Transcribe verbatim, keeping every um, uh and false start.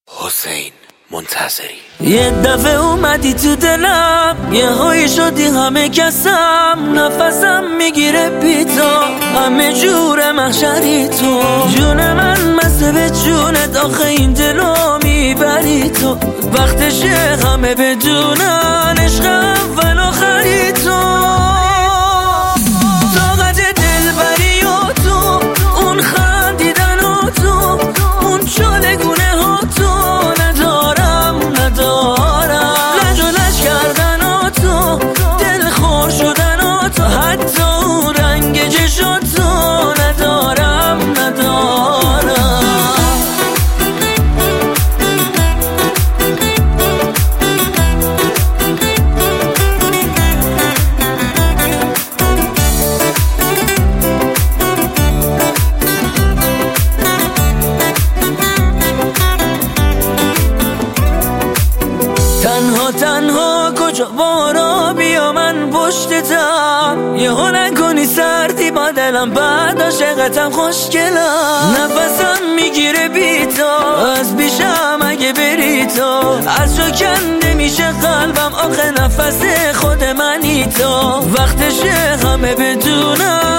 حسین منتظری. یه دفعه اومدی تو دلم، یه هایی شدی همه کسم، نفسم میگیره بی تو، همه جور محشری تو. جون من مسته به جونت، آخه این دلو میبری تو. وقتشه همه بدونن عشق اول آخری تو. طاقت دلبری و تو، اون خندیدن و تو، اون چالگونه ها تو ندارم ندارم. لجولش کردن و تو، دل خور شدن و تو، حتی اون رنگ چشم تو ندارم ندارم. تنها تنها کجا بارا بیا من پشتتم، یه ها نکنی سردی با دلم، بعد عاشقتم خوشگلم. نفسم میگیره بی تو، از بیشم اگه بری تو، از جا کنده میشه قلبم، آخه نفس خود منی تو. وقتشه همه بدونم